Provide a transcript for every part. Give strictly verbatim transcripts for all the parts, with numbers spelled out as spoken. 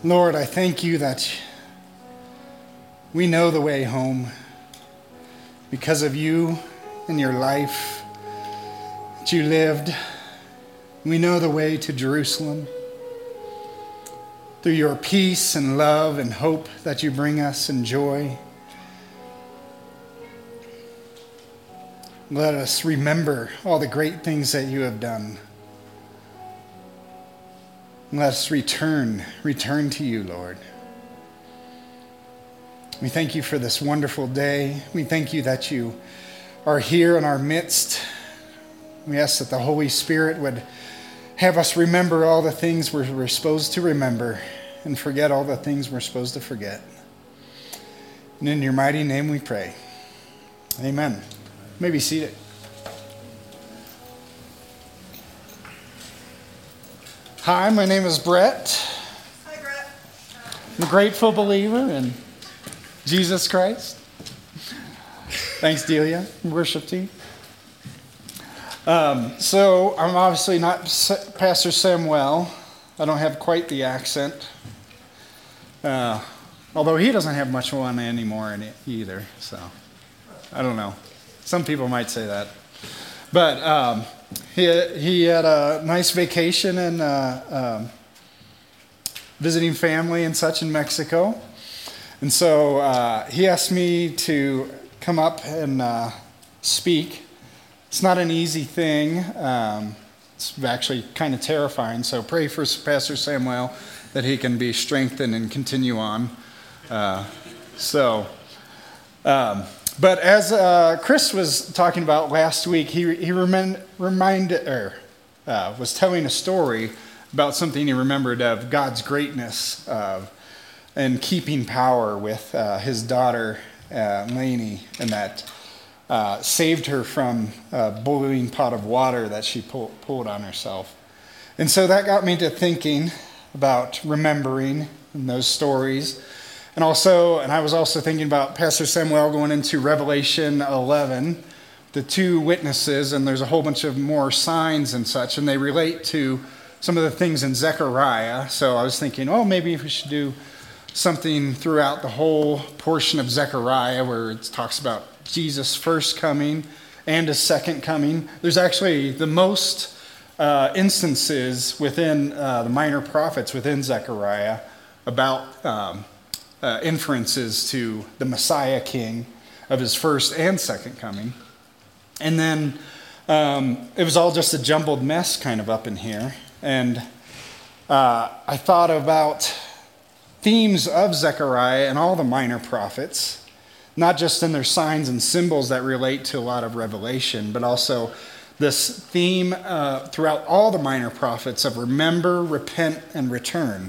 Lord, I thank you that we know the way home because of you and your life that you lived. We know the way to Jerusalem through your peace and love and hope that you bring us and joy. Let us remember all the great things that you have done. Let us return, return to you, Lord. We thank you for this wonderful day. We thank you that you are here in our midst. We ask that the Holy Spirit would have us remember all the things we're, we're supposed to remember and forget all the things we're supposed to forget. And in your mighty name we pray. Amen. You may be seated. Hi, my name is Brett. Hi, Brett. I'm a grateful believer in Jesus Christ. Thanks, Delia, worship team. Um, so, I'm obviously not Pastor Samuel. I don't have quite the accent. Uh, although he doesn't have much one anymore in it either, so I don't know. Some people might say that. But um, he, he had a nice vacation and uh, um, visiting family and such in Mexico. And so uh, he asked me to come up and uh, speak. It's not an easy thing. Um, it's actually kind of terrifying. So pray for Pastor Samuel that he can be strengthened and continue on. Uh, so... Um, But as uh, Chris was talking about last week, he he remind, reminded or uh, was telling a story about something he remembered of God's greatness uh, and keeping power with uh, his daughter uh, Lainey, and that uh, saved her from a boiling pot of water that she pull, pulled on herself. And so that got me to thinking about remembering those stories. And also, and I was also thinking about Pastor Samuel going into Revelation eleven, the two witnesses, and there's a whole bunch of more signs and such, and they relate to some of the things in Zechariah. So I was thinking, oh, maybe we should do something throughout the whole portion of Zechariah where it talks about Jesus' first coming and his second coming. There's actually the most uh, instances within uh, the minor prophets within Zechariah about um, Uh, inferences to the Messiah King of his first and second coming. And then um, it was all just a jumbled mess kind of up in here. And uh, I thought about themes of Zechariah and all the minor prophets, not just in their signs and symbols that relate to a lot of Revelation, but also this theme uh, throughout all the minor prophets of remember, repent, and return.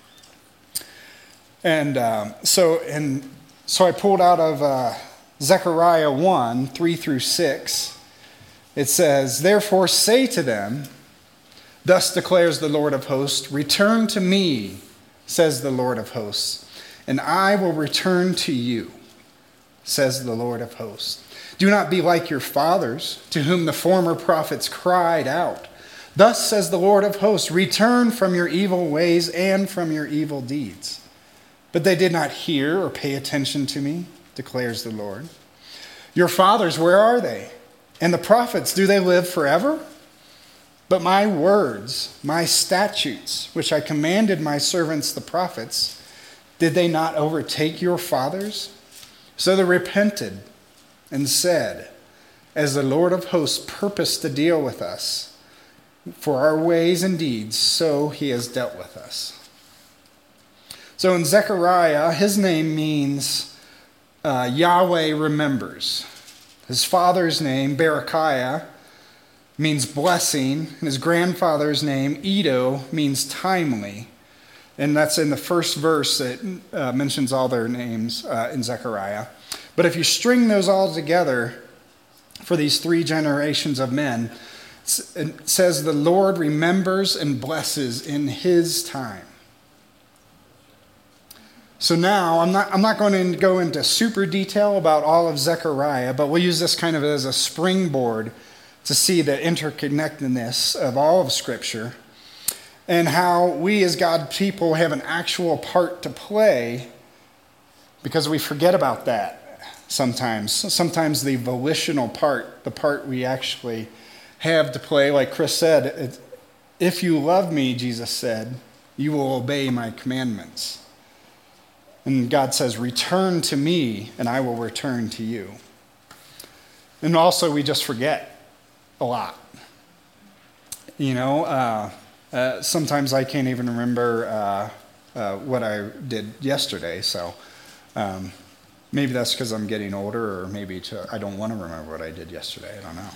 And um, so and so I pulled out of uh, Zechariah one, three through six. It says, "Therefore say to them, thus declares the Lord of hosts, return to me, says the Lord of hosts, and I will return to you, says the Lord of hosts. Do not be like your fathers, to whom the former prophets cried out. Thus says the Lord of hosts, return from your evil ways and from your evil deeds. But they did not hear or pay attention to me, declares the Lord. Your fathers, where are they? And the prophets, do they live forever? But my words, my statutes, which I commanded my servants the prophets, did they not overtake your fathers? So they repented and said, as the Lord of hosts purposed to deal with us, for our ways and deeds, so he has dealt with us." So in Zechariah, his name means uh, Yahweh remembers. His father's name, Berechiah, means blessing. And his grandfather's name, Edo, means timely. And that's in the first verse that uh, mentions all their names uh, in Zechariah. But if you string those all together for these three generations of men, it says the Lord remembers and blesses in his time. So now, I'm not I'm not going to go into super detail about all of Zechariah, but we'll use this kind of as a springboard to see the interconnectedness of all of Scripture. and how we as God people have an actual part to play, because we forget about that sometimes. Sometimes the volitional part, the part we actually have to play, like Chris said, it, if you love me, Jesus said, you will obey my commandments. And God says, return to me and I will return to you. And also we just forget a lot. You know, uh, uh, sometimes I can't even remember uh, uh, what I did yesterday. So um, maybe that's because I'm getting older, or maybe to, I don't want to remember what I did yesterday. I don't know.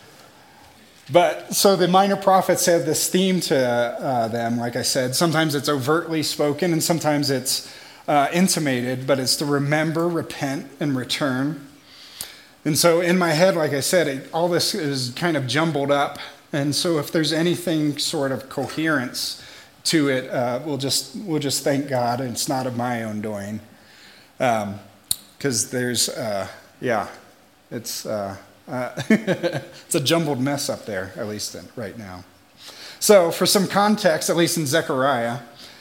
But so the minor prophets have this theme to uh, them, like I said. Sometimes it's overtly spoken and sometimes it's uh, intimated, but it's to remember, repent, and return. And so in my head, like I said, it, all this is kind of jumbled up. And so if there's anything sort of coherence to it, uh, we'll just we'll just thank God. And it's not of my own doing. Because um, there's, uh, yeah, it's... Uh, Uh, it's a jumbled mess up there, at least in, right now. So for some context, at least in Zechariah,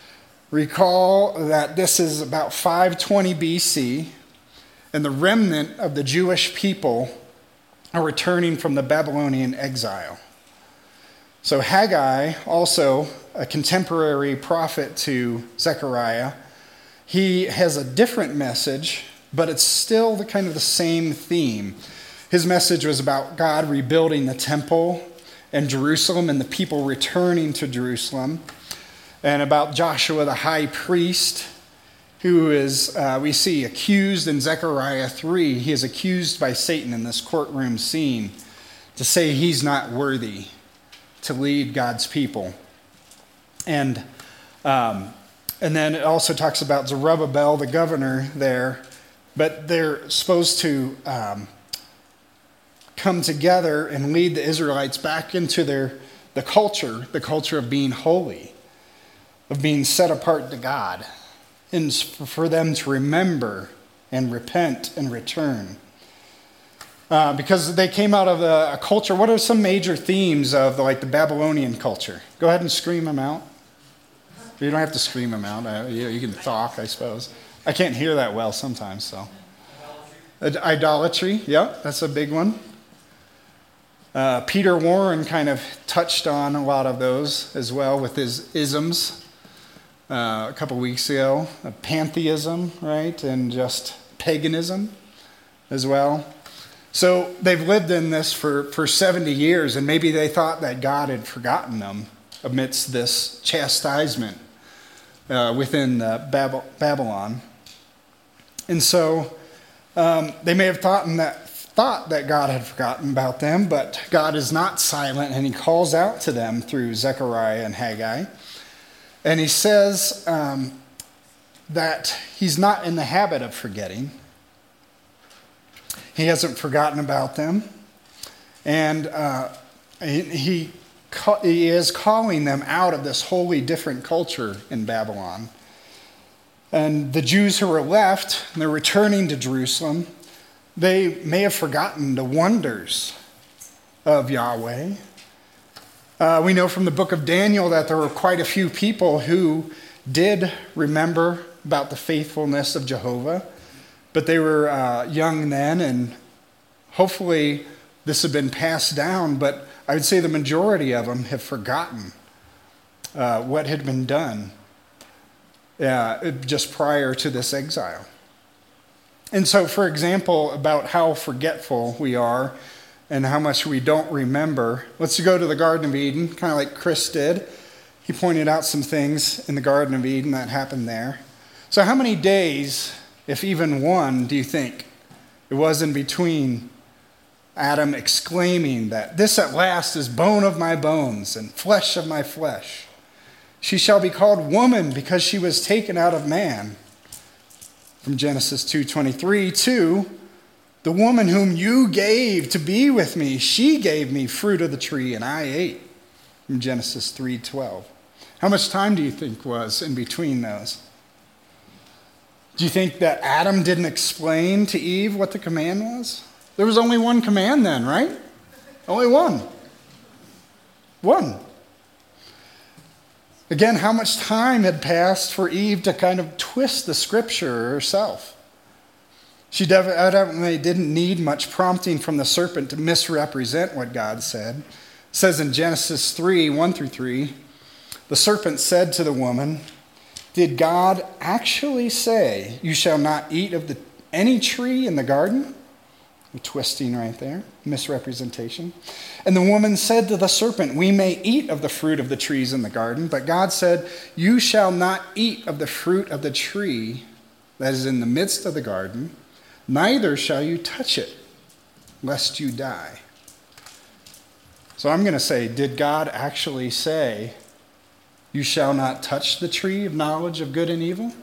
recall that this is about five twenty B C, and the remnant of the Jewish people are returning from the Babylonian exile. So Haggai, also a contemporary prophet to Zechariah, he has a different message, but it's still the kind of the same theme. His message was about God rebuilding the temple and Jerusalem and the people returning to Jerusalem, and about Joshua the high priest, who is, uh, we see, accused in Zechariah three. He is accused by Satan in this courtroom scene to say he's not worthy to lead God's people. And, um, and then it also talks about Zerubbabel, the governor there, but they're supposed to... Um, come together and lead the Israelites back into their the culture, the culture of being holy, of being set apart to God, and for them to remember and repent and return. Uh, because they came out of a, a culture. What are some major themes of the, like the Babylonian culture? Go ahead and scream them out. You don't have to scream them out. Uh, you, you can talk, I suppose. I can't hear that well sometimes, so. Idolatry. Idolatry, yeah, that's a big one. Uh, Peter Warren kind of touched on a lot of those as well with his isms uh, a couple weeks ago. Uh, pantheism, right? And just paganism as well. So they've lived in this for, for seventy years, and maybe they thought that God had forgotten them amidst this chastisement uh, within uh, Bab- Babylon. And so um, they may have thought in that thought that God had forgotten about them, but God is not silent, and he calls out to them through Zechariah and Haggai. And he says um, that he's not in the habit of forgetting. He hasn't forgotten about them. And uh, he, he, he is calling them out of this wholly different culture in Babylon. And the Jews who were left, they're returning to Jerusalem. They may have forgotten the wonders of Yahweh. Uh, we know from the book of Daniel that there were quite a few people who did remember about the faithfulness of Jehovah, but they were uh, young then, and hopefully this had been passed down, but I would say the majority of them have forgotten uh, what had been done uh, just prior to this exile. And so, for example, about how forgetful we are and how much we don't remember, let's go to the Garden of Eden, kind of like Chris did. He pointed out some things in the Garden of Eden that happened there. So how many days, if even one, do you think it was in between Adam exclaiming that this at last is bone of my bones and flesh of my flesh? She shall be called woman because she was taken out of man. From Genesis two twenty-three, to the woman whom you gave to be with me, she gave me fruit of the tree and I ate. From Genesis three twelve. How much time do you think was in between those? Do you think that Adam didn't explain to Eve what the command was? There was only one command then, right? Only one. One. Again, how much time had passed for Eve to kind of twist the scripture herself? She evidently didn't need much prompting from the serpent to misrepresent what God said. It says in Genesis three, one through three, the serpent said to the woman, "Did God actually say, 'You shall not eat of the, any tree in the garden'?" We're twisting right there, misrepresentation. "And the woman said to the serpent, 'We may eat of the fruit of the trees in the garden, but God said, you shall not eat of the fruit of the tree that is in the midst of the garden, neither shall you touch it, lest you die.'" So I'm going to say, did God actually say, "You shall not touch the tree of knowledge of good and evil"?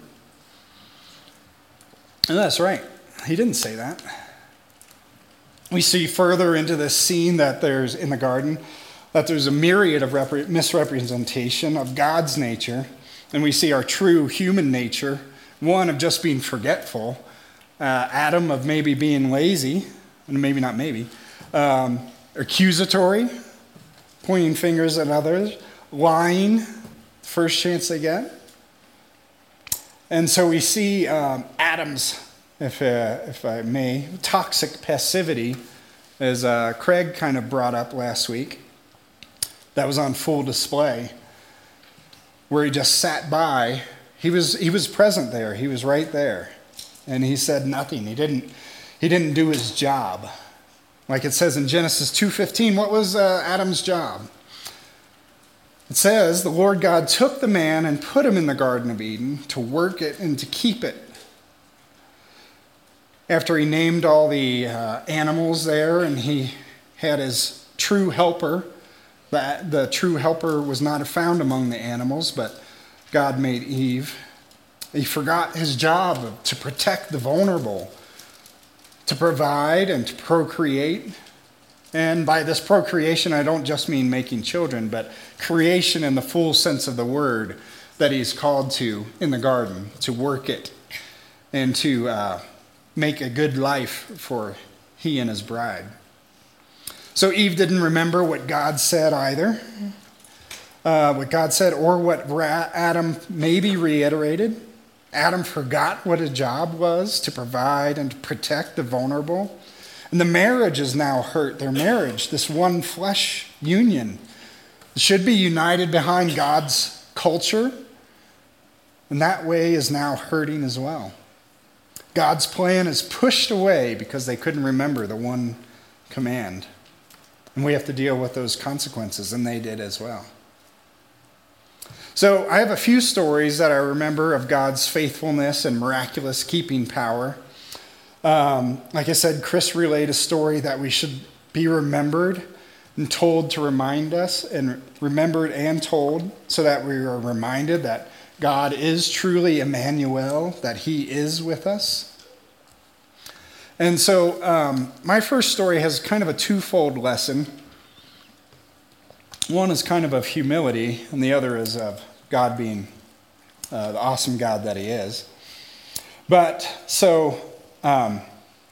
And that's right. He didn't say that. We see further into this scene that there's in the garden, that there's a myriad of rep- misrepresentation of God's nature. And we see our true human nature, one of just being forgetful, uh, Adam of maybe being lazy, and maybe not maybe, um, accusatory, pointing fingers at others, lying, first chance they get. And so we see um, Adam's, if, uh, if I may, toxic passivity, as uh, Craig kind of brought up last week. That was on full display, where he just sat by. He was he was present there. He was right there, and he said nothing. He didn't he didn't do his job, like it says in Genesis two fifteen. What was uh, Adam's job? It says, "The Lord God took the man and put him in the Garden of Eden to work it and to keep it." After he named all the uh, animals there and he had his true helper, the, the true helper was not found among the animals, but God made Eve. He forgot his job to protect the vulnerable, to provide and to procreate. And by this procreation, I don't just mean making children, but creation in the full sense of the word that he's called to in the garden, to work it and to uh, make a good life for he and his bride. So Eve didn't remember what God said either, uh, what God said or what Adam maybe reiterated. Adam forgot what his job was, to provide and to protect the vulnerable. And the marriage is now hurt. Their marriage, this one flesh union, should be united behind God's culture, and that way is now hurting as well. God's plan is pushed away because they couldn't remember the one command. And we have to deal with those consequences, and they did as well. So I have a few stories that I remember of God's faithfulness and miraculous keeping power. Um, like I said, Chris relayed a story that we should be remembered and told to remind us, and remembered and told, so that we are reminded that God is truly Emmanuel, that he is with us. And so um, my first story has kind of a twofold lesson. One is kind of of humility, and the other is of God being uh, the awesome God that he is. But so, um,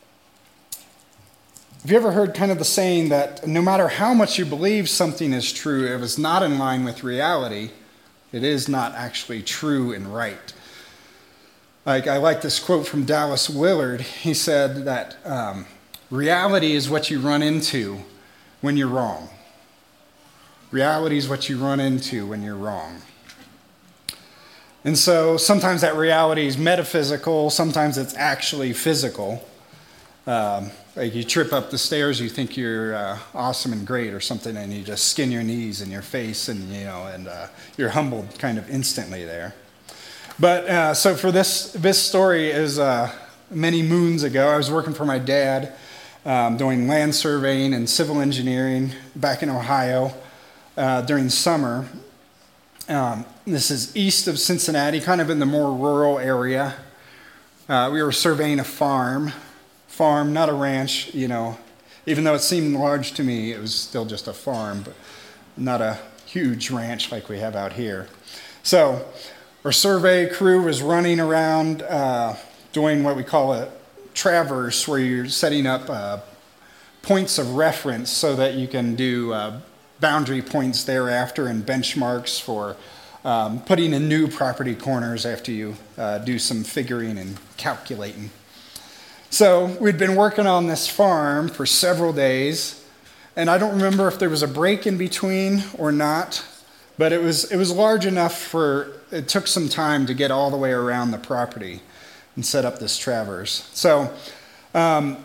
have you ever heard kind of the saying that no matter how much you believe something is true, if it's not in line with reality, it is not actually true and right? Like, I like this quote from Dallas Willard. He said that um, reality is what you run into when you're wrong. Reality is what you run into when you're wrong. And so sometimes that reality is metaphysical, sometimes it's actually physical. Um, like you trip up the stairs, you think you're uh, awesome and great or something, and you just skin your knees and your face, and you know, and uh, you're humbled kind of instantly there. But uh, so for this, this story is uh, many moons ago. I was working for my dad, um, doing land surveying and civil engineering back in Ohio uh, during summer. Um, this is east of Cincinnati, kind of in the more rural area. Uh, we were surveying a farm. Farm, not a ranch, you know. Even though it seemed large to me, it was still just a farm, but not a huge ranch like we have out here. So our survey crew was running around uh, doing what we call a traverse, where you're setting up uh, points of reference so that you can do uh, boundary points thereafter and benchmarks for um, putting in new property corners after you uh, do some figuring and calculating. So we'd been working on this farm for several days, and I don't remember if there was a break in between or not, but it was it was large enough for, it took some time to get all the way around the property and set up this traverse. So um,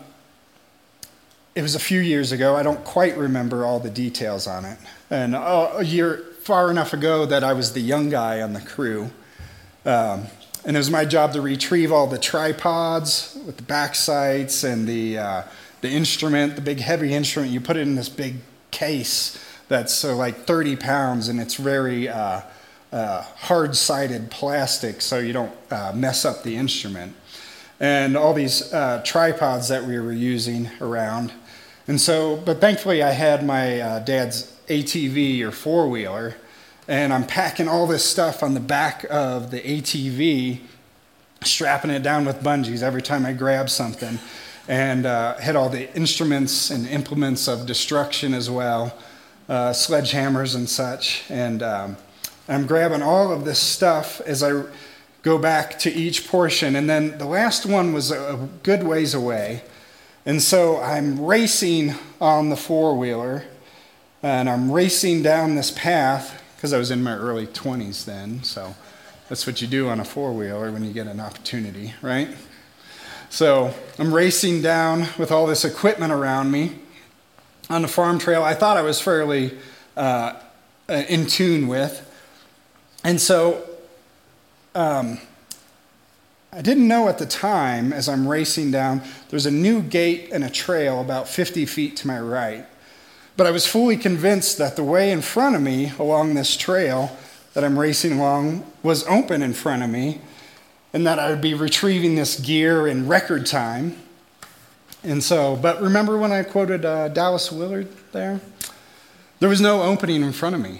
it was a few years ago. I don't quite remember all the details on it. And uh, a year far enough ago that I was the young guy on the crew. Um, and it was my job to retrieve all the tripods with the back sights and the uh, the instrument, the big heavy instrument. You put it in this big case that's uh, like thirty pounds, and it's very uh, uh, hard-sided plastic so you don't uh, mess up the instrument. And all these uh, tripods that we were using around. And so, but thankfully I had my uh, dad's A T V or four-wheeler, and I'm packing all this stuff on the back of the A T V, strapping it down with bungees every time I grab something, and uh, had all the instruments and implements of destruction as well, uh, sledgehammers and such. And um, I'm grabbing all of this stuff as I go back to each portion. And then the last one was a good ways away. And so I'm racing on the four-wheeler, and I'm racing down this path, because I was in my early twenties then, so that's what you do on a four-wheeler when you get an opportunity, right? So I'm racing down with all this equipment around me on the farm trail I thought I was fairly uh, in tune with. And so um, I didn't know at the time, as I'm racing down, there's a new gate and a trail about fifty feet to my right. But I was fully convinced that the way in front of me along this trail that I'm racing along was open in front of me, and that I would be retrieving this gear in record time. And so, but remember when I quoted uh, Dallas Willard there? There was no opening in front of me.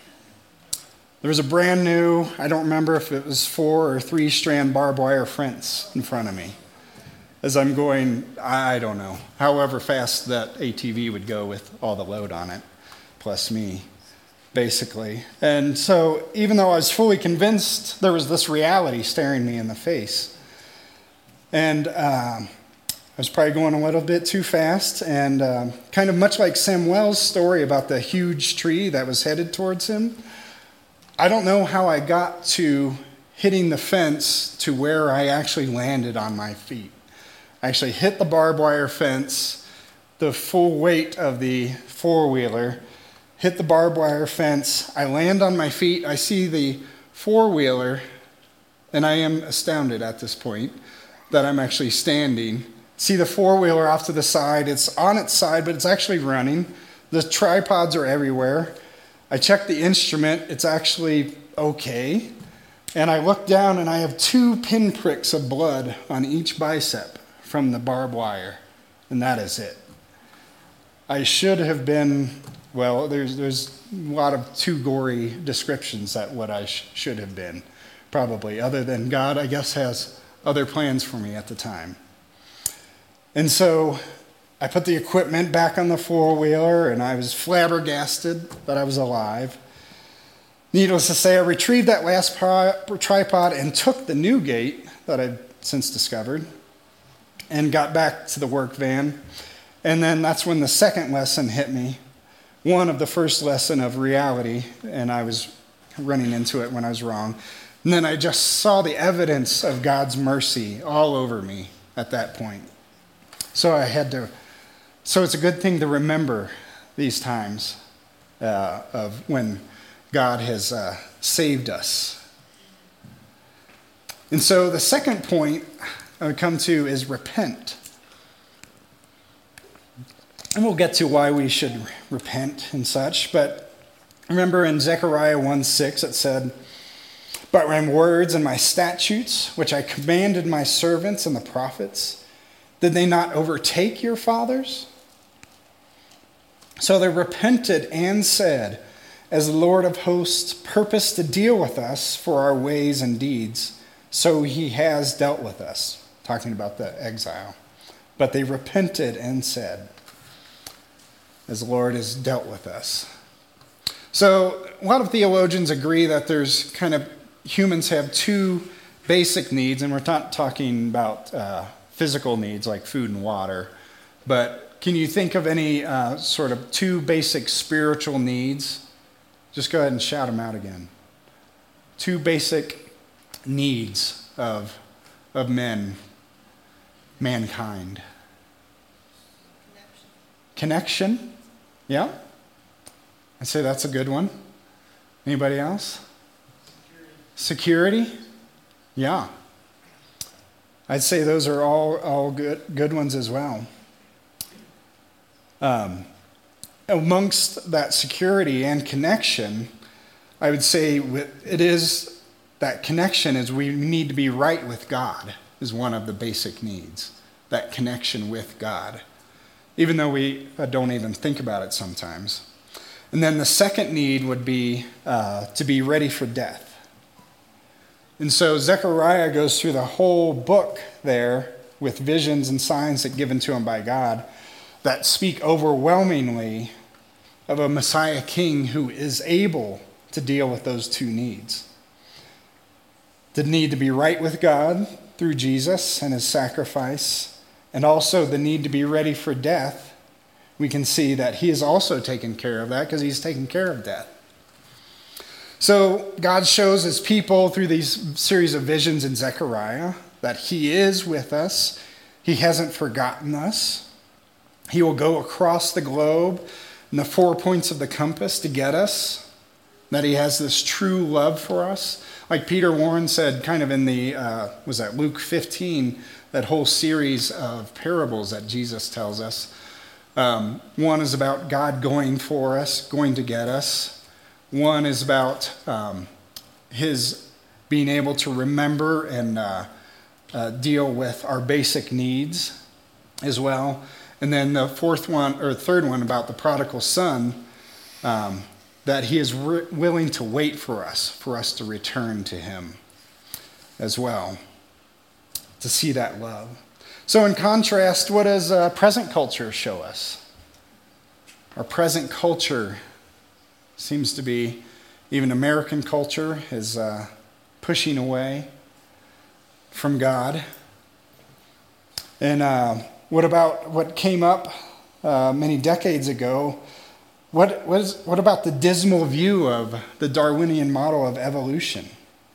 There was a brand new, I don't remember if it was four or three strand barbed wire fence in front of me. As I'm going, I don't know, however fast that A T V would go with all the load on it, plus me, basically. And so even though I was fully convinced, there was this reality staring me in the face. And um, I was probably going a little bit too fast, and um, kind of much like Samuel's story about the huge tree that was headed towards him, I don't know how I got to hitting the fence to where I actually landed on my feet. I actually hit the barbed wire fence, the full weight of the four-wheeler, hit the barbed wire fence. I land on my feet. I see the four-wheeler, and I am astounded at this point that I'm actually standing. See the four-wheeler off to the side. It's on its side, but it's actually running. The tripods are everywhere. I check the instrument. It's actually okay. And I look down, and I have two pinpricks of blood on each bicep from the barbed wire, and that is it. I should have been, well, there's there's a lot of too gory descriptions at what I sh- should have been, probably, other than God, I guess, has other plans for me at the time. And so I put the equipment back on the four-wheeler, and I was flabbergasted that I was alive. Needless to say, I retrieved that last tripod and took the new gate that I've since discovered and got back to the work van. And then that's when the second lesson hit me, one of the first lesson of reality, and I was running into it when I was wrong. And then I just saw the evidence of God's mercy all over me at that point. So I had to, so it's a good thing to remember these times uh, of when God has uh, saved us. And so the second point I would come to is repent. And we'll get to why we should repent and such, but remember in Zechariah one six it said, "But my words and my statutes, which I commanded my servants and the prophets, did they not overtake your fathers?" So they repented and said, "As the Lord of hosts purposed to deal with us for our ways and deeds, so he has dealt with us." Talking about the exile. But they repented and said, "As the Lord has dealt with us." So But a lot of theologians agree that there's kind of, humans have two basic needs, and we're not talking about uh, physical needs like food and water, but can you think of any uh, sort of two basic spiritual needs? Just go ahead and shout them out again. Two basic needs of, of men, mankind. Connection. Connection. Yeah. I'd say that's a good one. Anybody else? Security. Security? Yeah. I'd say those are all, all good, good ones as well. Um, amongst that security and connection, I would say it is that connection is we need to be right with God is one of the basic needs, that connection with God, even though we uh, don't even think about it sometimes. And then the second need would be uh, to be ready for death. And so Zechariah goes through the whole book there with visions and signs that given to him by God that speak overwhelmingly of a Messiah king who is able to deal with those two needs. The need to be right with God through Jesus and his sacrifice, and also the need to be ready for death. We can see that he has also taken care of that because he's taken care of death. So God shows his people through these series of visions in Zechariah that he is with us. He hasn't forgotten us. He will go across the globe and the four points of the compass to get us. That he has this true love for us. Like Peter Warren said, kind of in the, uh, was that Luke fifteen, that whole series of parables that Jesus tells us. Um, one is about God going for us, going to get us. One is about um, his being able to remember and uh, uh, deal with our basic needs as well. And then the fourth one, or third one, about the prodigal son, um, that he is re- willing to wait for us, for us to return to him as well, to see that love. So in contrast, what does uh, present culture show us? Our present culture seems to be, even American culture is uh, pushing away from God. And uh, what about what came up uh, many decades ago? What, what, is, what about the dismal view of the Darwinian model of evolution?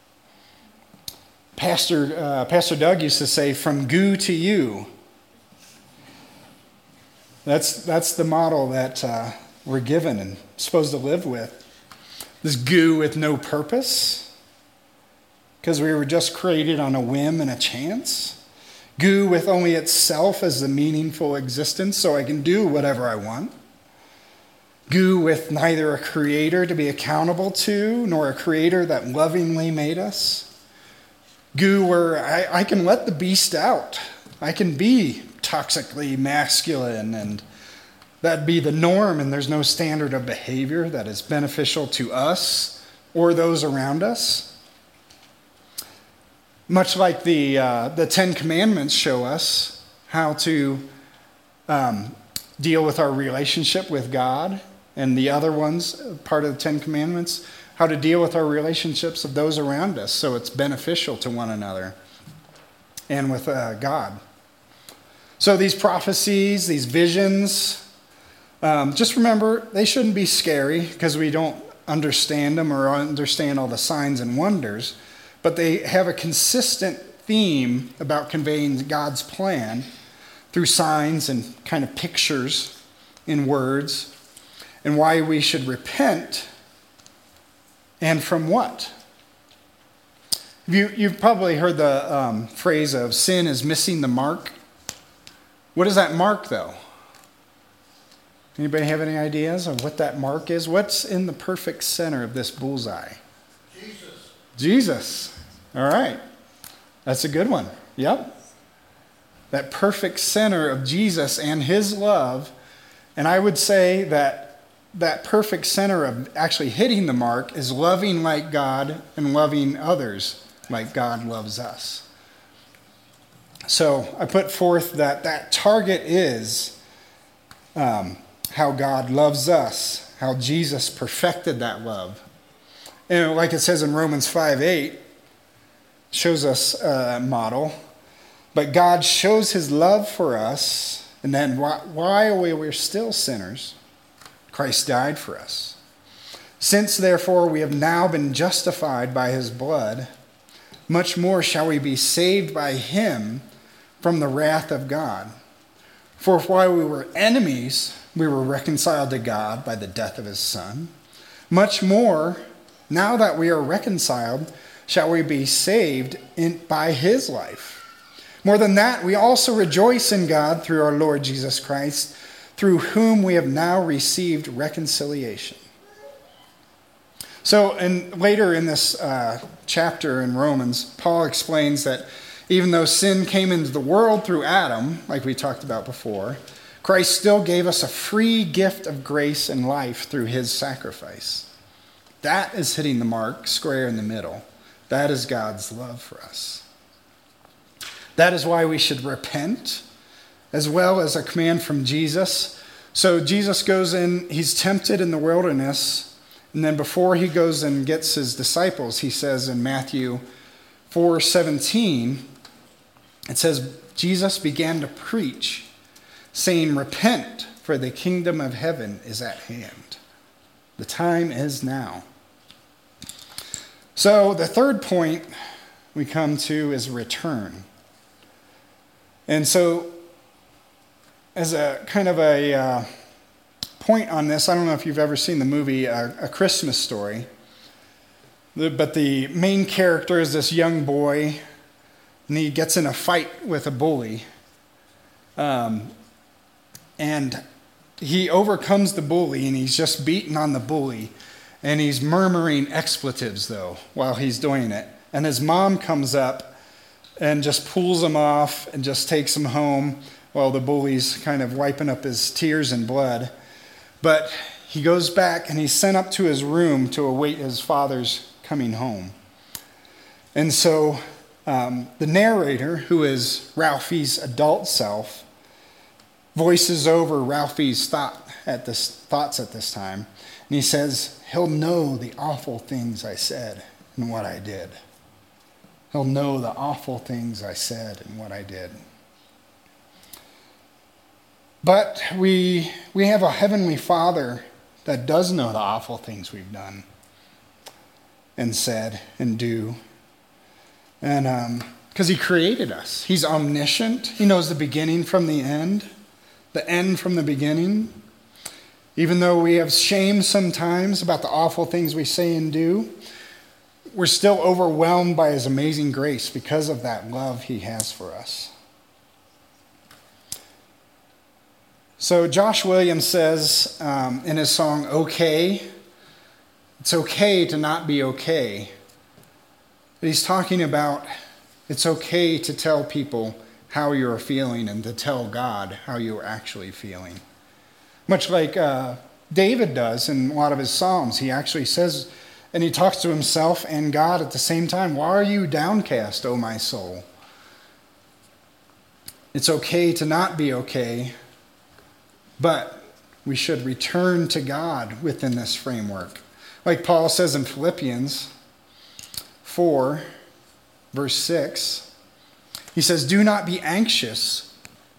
Pastor, uh, Pastor Doug used to say, from goo to you. That's, that's the model that uh, we're given and supposed to live with. This goo with no purpose, because we were just created on a whim and a chance. Goo with only itself as the meaningful existence, so I can do whatever I want. Goo with neither a creator to be accountable to, nor a creator that lovingly made us. Goo where I, I can let the beast out. I can be toxically masculine, and that'd be the norm, and there's no standard of behavior that is beneficial to us or those around us. Much like the, uh, the Ten Commandments show us how to um, deal with our relationship with God, and the other ones, part of the Ten Commandments, how to deal with our relationships of those around us so it's beneficial to one another and with uh, God. So these prophecies, these visions, um, just remember they shouldn't be scary because we don't understand them or understand all the signs and wonders, but they have a consistent theme about conveying God's plan through signs and kind of pictures in words, and why we should repent, and from what? You, you've probably heard the um, phrase of sin is missing the mark. What is that mark, though? Anybody have any ideas of what that mark is? What's in the perfect center of this bullseye? Jesus. Jesus. All right. That's a good one. Yep. That perfect center of Jesus and his love. And I would say that that perfect center of actually hitting the mark is loving like God and loving others like God loves us. So I put forth that that target is um, how God loves us, how Jesus perfected that love And like it says in Romans five eight, shows us a model. But God shows his love for us, and then while we were still sinners, Christ died for us. Since, therefore, we have now been justified by his blood, much more shall we be saved by him from the wrath of God. For if while we were enemies, we were reconciled to God by the death of his Son, much more, now that we are reconciled, shall we be saved in, by his life. More than that, we also rejoice in God through our Lord Jesus Christ, through whom we have now received reconciliation. So, and later in this uh, chapter in Romans, Paul explains that even though sin came into the world through Adam, like we talked about before, Christ still gave us a free gift of grace and life through his sacrifice. That is hitting the mark square in the middle. That is God's love for us. That is why we should repent, as well as a command from Jesus. So Jesus goes in, he's tempted in the wilderness, and then before he goes and gets his disciples, he says in Matthew four seventeen, it says, Jesus began to preach, saying, repent, for the kingdom of heaven is at hand. The time is now. So the third point we come to is return. And so as a kind of a uh, point on this, I don't know if you've ever seen the movie uh, A Christmas Story, but the main character is this young boy, and he gets in a fight with a bully. Um, and he overcomes the bully, and he's just beating on the bully. And he's murmuring expletives, though, while he's doing it. And his mom comes up and just pulls him off and just takes him home while the bully's kind of wiping up his tears and blood. But he goes back, and he's sent up to his room to await his father's coming home. And so um, the narrator, who is Ralphie's adult self, voices over Ralphie's thought at this, thoughts at this time. And he says, he'll know the awful things I said and what I did. He'll know the awful things I said and what I did. But we, we have a heavenly Father that does know the awful things we've done and said and do. And um, because he created us. He's omniscient. He knows the beginning from the end, the end from the beginning. Even though we have shame sometimes about the awful things we say and do, we're still overwhelmed by his amazing grace because of that love he has for us. So Josh Williams says um, in his song, Okay, it's okay to not be okay. But he's talking about it's okay to tell people how you're feeling and to tell God how you're actually feeling. Much like uh, David does in a lot of his Psalms. He actually says, and he talks to himself and God at the same time, why are you downcast, O my soul? It's okay to not be okay, but we should return to God within this framework. Like Paul says in Philippians four, verse six, he says, do not be anxious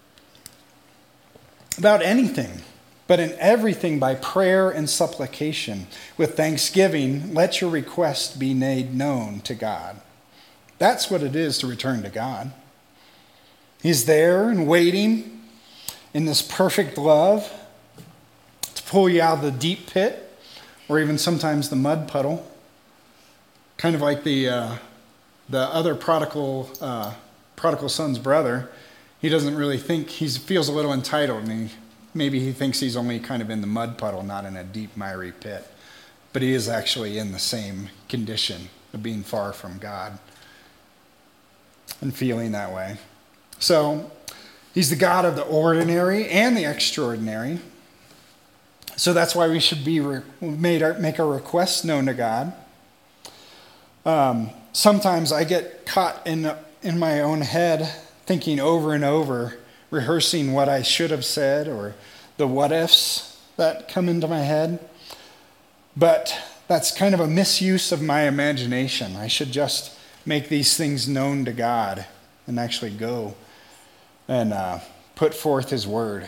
about anything, but in everything by prayer and supplication, with thanksgiving, let your request be made known to God. That's what it is to return to God. He's there and waiting in this perfect love to pull you out of the deep pit, or even sometimes the mud puddle. Kind of like the uh, the other prodigal uh, prodigal son's brother. He doesn't really think, he feels a little entitled, and he, maybe he thinks he's only kind of in the mud puddle, not in a deep miry pit. But he is actually in the same condition of being far from God and feeling that way. So he's the God of the ordinary and the extraordinary. So that's why we should be re- made our, make our requests known to God. Um, sometimes I get caught in in my own head, thinking over and over, rehearsing what I should have said or the what ifs that come into my head. But that's kind of a misuse of my imagination. I should just make these things known to God and actually go and uh, put forth his word.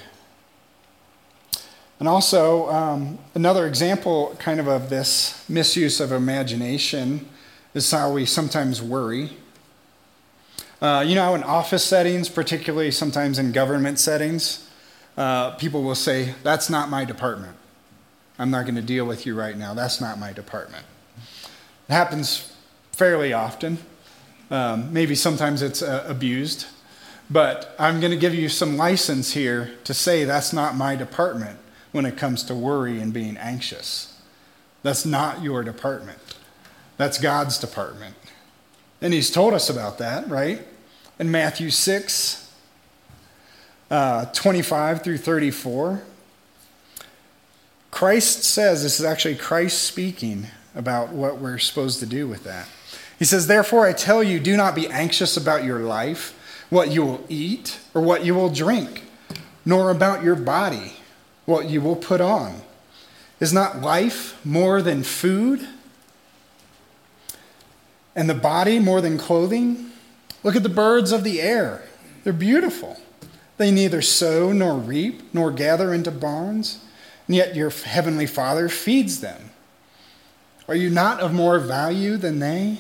And also, um, another example kind of of this misuse of imagination is how we sometimes worry. Uh, you know, in office settings, particularly sometimes in government settings, uh, people will say, that's not my department. I'm not going to deal with you right now. That's not my department. It happens fairly often. Um, maybe sometimes it's uh, abused. But I'm going to give you some license here to say that's not my department when it comes to worry and being anxious. That's not your department. That's God's department. And he's told us about that, right? In Matthew six, uh, twenty-five through thirty-four, Christ says, this is actually Christ speaking about what we're supposed to do with that. He says, therefore I tell you, do not be anxious about your life, what you will eat or what you will drink, nor about your body, what you will put on. Is not life more than food, and the body more than clothing? Look at the birds of the air. They're beautiful. They neither sow nor reap nor gather into barns, and yet your heavenly Father feeds them. Are you not of more value than they?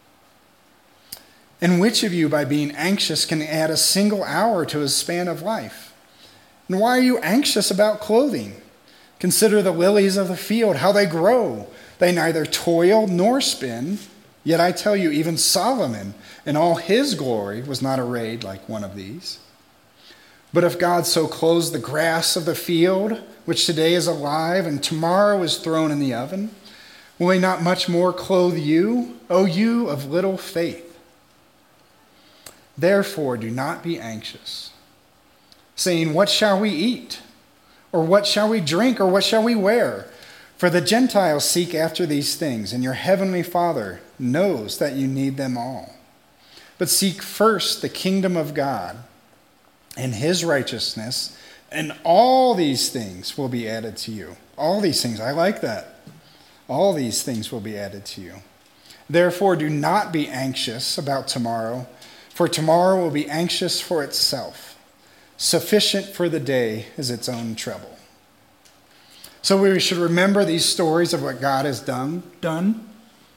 And which of you, by being anxious, can add a single hour to his span of life? And why are you anxious about clothing? Consider the lilies of the field, how they grow. They neither toil nor spin. Yet I tell you, even Solomon in all his glory was not arrayed like one of these. But if God so clothes the grass of the field, which today is alive and tomorrow is thrown in the oven, will he not much more clothe you, O you of little faith? Therefore, do not be anxious, saying, what shall we eat? Or what shall we drink? Or what shall we wear? For the Gentiles seek after these things, and your heavenly Father knows that you need them all. But seek first the kingdom of God and his righteousness, and all these things will be added to you. All these things, I like that. All these things will be added to you. Therefore, do not be anxious about tomorrow, for tomorrow will be anxious for itself. Sufficient for the day is its own trouble. So we should remember these stories of what God has done, done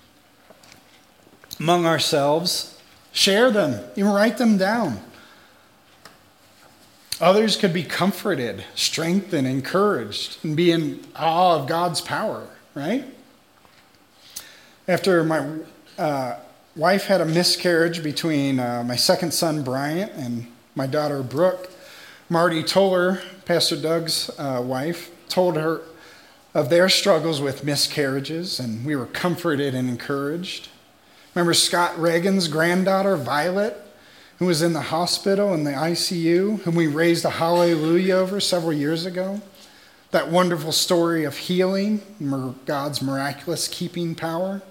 among ourselves. Share them, even write them down. Others could be comforted, strengthened, encouraged, and be in awe of God's power, right? After my uh, wife had a miscarriage between uh, my second son, Bryant, and my daughter, Brooke, Marty Toller, Pastor Doug's uh, wife, told her of their struggles with miscarriages, and we were comforted and encouraged. Remember Scott Reagan's granddaughter, Violet, who was in the hospital in the I C U, whom we raised a hallelujah over several years ago? That wonderful story of healing, God's miraculous keeping power.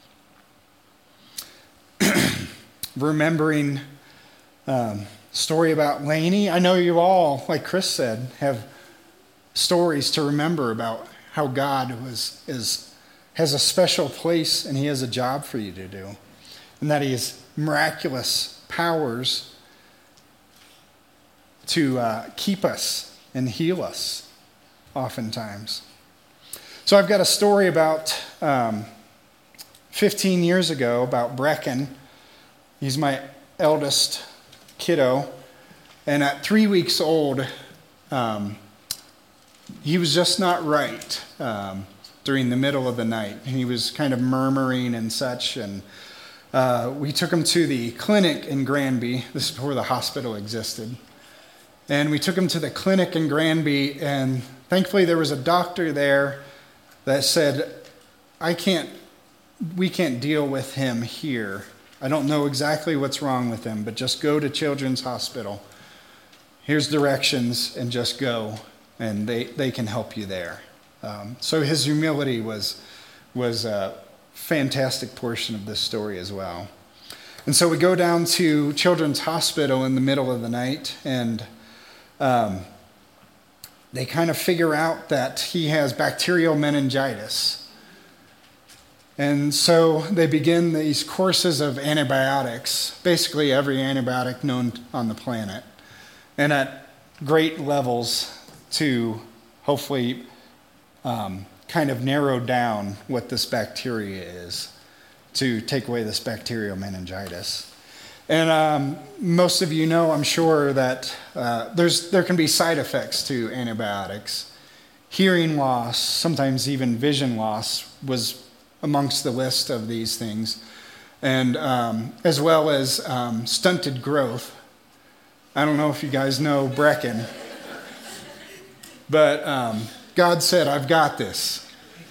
Remembering um, story about Lainey. I know you all, like Chris said, have stories to remember about how God was is has a special place and he has a job for you to do, and that he has miraculous powers to uh, keep us and heal us oftentimes. So I've got a story about um, fifteen years ago about Brecken. He's my eldest kiddo, and at three weeks old, um, he was just not right um, during the middle of the night. He was kind of murmuring and such, and uh, we took him to the clinic in Granby. This is before the hospital existed. And we took him to the clinic in Granby, and thankfully there was a doctor there that said, I can't, we can't deal with him here. I don't know exactly what's wrong with him, but just go to Children's Hospital. Here's directions, and just go, and they, they can help you there. Um, so his humility was, was a fantastic portion of this story as well. And so we go down to Children's Hospital in the middle of the night, and um, they kind of figure out that he has bacterial meningitis. And so they begin these courses of antibiotics, basically every antibiotic known on the planet, and at great levels to hopefully um, kind of narrow down what this bacteria is, to take away this bacterial meningitis. And um, most of you know, I'm sure, that uh, there's there can be side effects to antibiotics. Hearing loss, sometimes even vision loss, was amongst the list of these things, and um, as well as um, stunted growth. I don't know if you guys know Brecken, but um, God said, I've got this.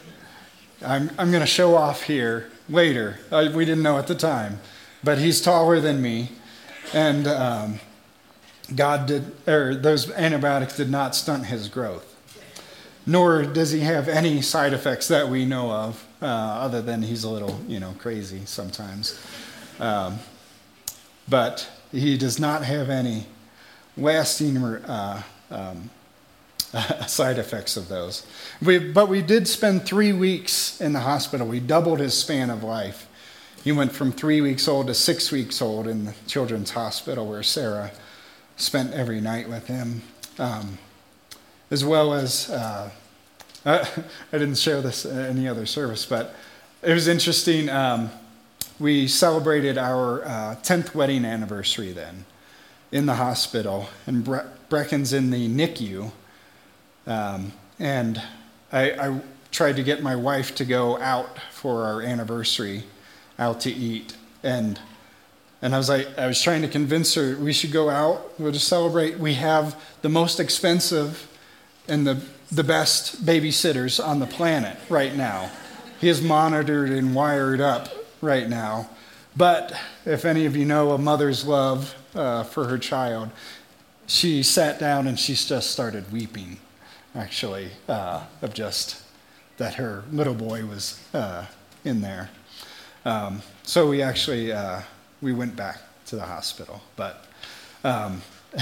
I'm, I'm going to show off here later. Uh, we didn't know at the time, but he's taller than me, and um, God did, or those antibiotics did not stunt his growth. Nor does he have any side effects that we know of, uh, other than he's a little, you know, crazy sometimes. Um, but he does not have any lasting uh, um, side effects of those. We, but we did spend three weeks in the hospital. We doubled his span of life. He went from three weeks old to six weeks old in the children's hospital, where Sarah spent every night with him. Um, as well as, uh, I didn't share this in any other service, but it was interesting. Um, we celebrated our uh, tenth wedding anniversary then in the hospital, and Bre- Brecken's in the N I C U, um, and I, I tried to get my wife to go out for our anniversary, out to eat, and and I was like, I was trying to convince her we should go out, we'll just celebrate. We have the most expensive and the the best babysitters on the planet right now. He is monitored and wired up right now. But if any of you know a mother's love uh, for her child, she sat down and she just started weeping, actually, uh, of just that her little boy was uh, in there. Um, so we actually, uh, we went back to the hospital. But um,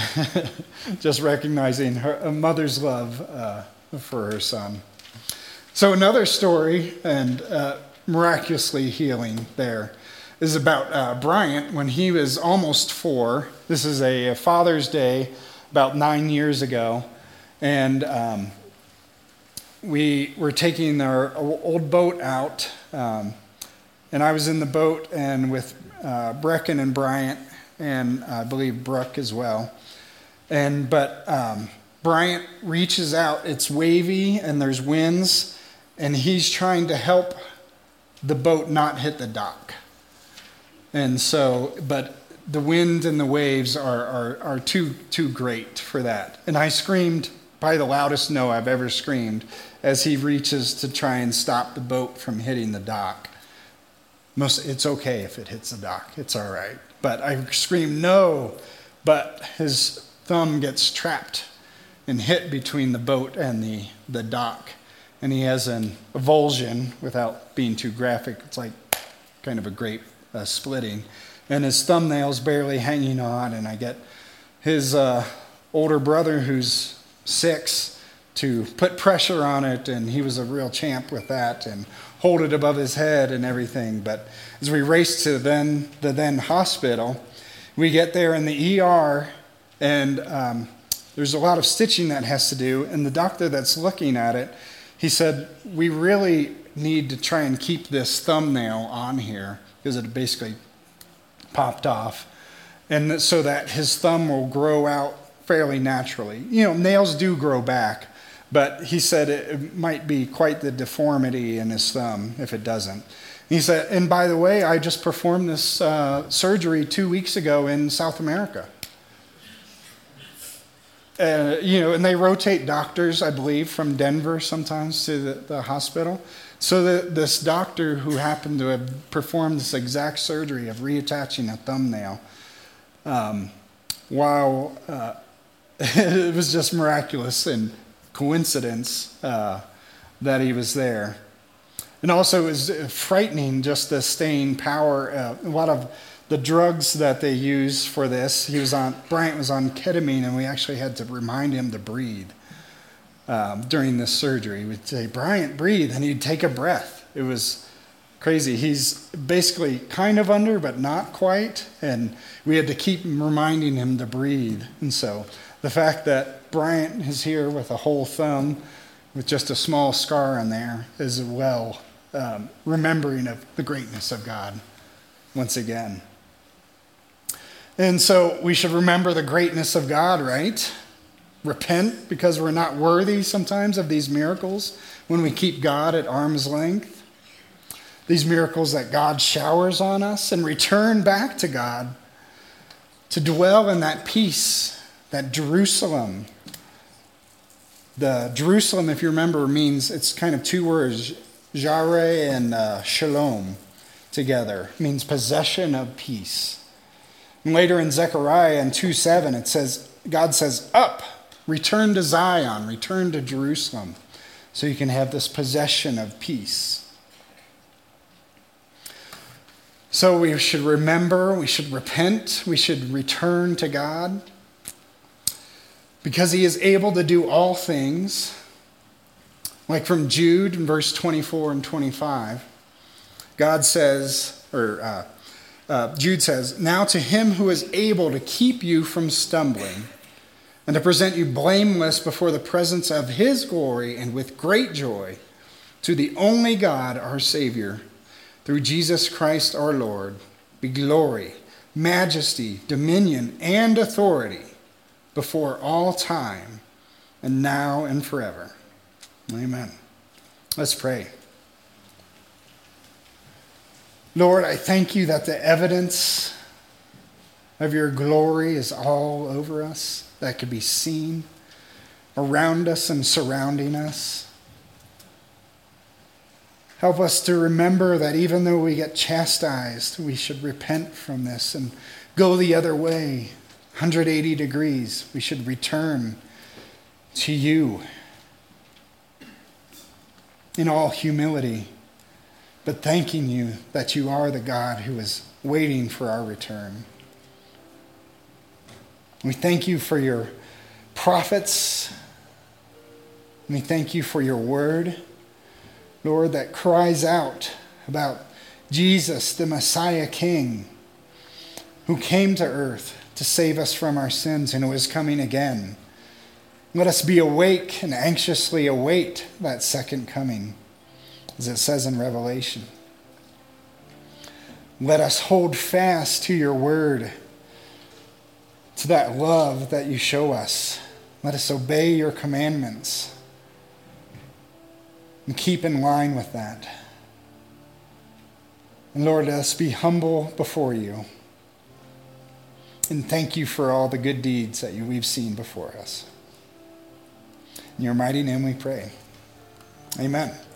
just recognizing her a mother's love uh, for her son. So another story, and uh, miraculously healing there, is about uh, Bryant when he was almost four. This is a, a Father's Day about nine years ago, and um, we were taking our old boat out, um, and I was in the boat and with uh, Brecken and Bryant, and I believe Brooke as well. And but um, Bryant reaches out. It's wavy and there's winds, and he's trying to help the boat not hit the dock. And so, but the wind and the waves are are, are too too great for that. And I screamed, probably the loudest no I've ever screamed, as he reaches to try and stop the boat from hitting the dock. Most, it's okay if it hits the dock. It's all right. But I screamed no, but his thumb gets trapped and hit between the boat and the, the dock. And he has an avulsion, without being too graphic. It's like kind of a grape uh, splitting. And his thumbnail's barely hanging on. And I get his uh, older brother, who's six, to put pressure on it. And he was a real champ with that, and hold it above his head and everything. But as we race to then the then hospital, we get there in the E R, and um, there's a lot of stitching that has to do. And the doctor that's looking at it, he said, we really need to try and keep this thumbnail on here because it basically popped off, and so that his thumb will grow out fairly naturally. You know, nails do grow back, but he said it might be quite the deformity in his thumb if it doesn't. He said, and by the way, I just performed this uh, surgery two weeks ago in South America. Uh, you know, and they rotate doctors, I believe, from Denver sometimes to the, the hospital. So the, this doctor who happened to have performed this exact surgery of reattaching a thumbnail, um, while uh, it was just miraculous and coincidence uh, that he was there. And also it was frightening, just the staying power. Uh, a lot of the drugs that they use for this, he was on, Bryant was on ketamine, and we actually had to remind him to breathe um, during this surgery. We'd say, Bryant, breathe, and he'd take a breath. It was crazy. He's basically kind of under, but not quite. And we had to keep reminding him to breathe. And so the fact that Bryant is here with a whole thumb with just a small scar on there is well um, remembering of the greatness of God once again. And so we should remember the greatness of God, right? Repent because we're not worthy sometimes of these miracles when we keep God at arm's length. These miracles that God showers on us, and return back to God to dwell in that peace, that Jerusalem. The Jerusalem, if you remember, means, it's kind of two words, Jare and uh, Shalom together. It means possession of peace. And later in Zechariah in two seven, it says, God says, up, return to Zion, return to Jerusalem, so you can have this possession of peace. So we should remember, we should repent, we should return to God, because he is able to do all things. Like from Jude in verse twenty-four and twenty-five, God says, or uh, uh, Jude says, now to him who is able to keep you from stumbling and to present you blameless before the presence of his glory and with great joy, to the only God, our Savior, through Jesus Christ our Lord, be glory, majesty, dominion, and authority before all time, and now and forever. Amen. Let's pray. Lord, I thank you that the evidence of your glory is all over us, that could be seen around us and surrounding us. Help us to remember that even though we get chastised, we should repent from this and go the other way, one hundred eighty degrees. We should return to you in all humility, but thanking you that you are the God who is waiting for our return. We thank you for your prophets. We thank you for your word, Lord, that cries out about Jesus, the Messiah King, who came to earth to save us from our sins and who is coming again. Let us be awake and anxiously await that second coming, as it says in Revelation. Let us hold fast to your word, to that love that you show us. Let us obey your commandments and keep in line with that. And Lord, let us be humble before you. And thank you for all the good deeds that you, we've seen before us. In your mighty name we pray. Amen.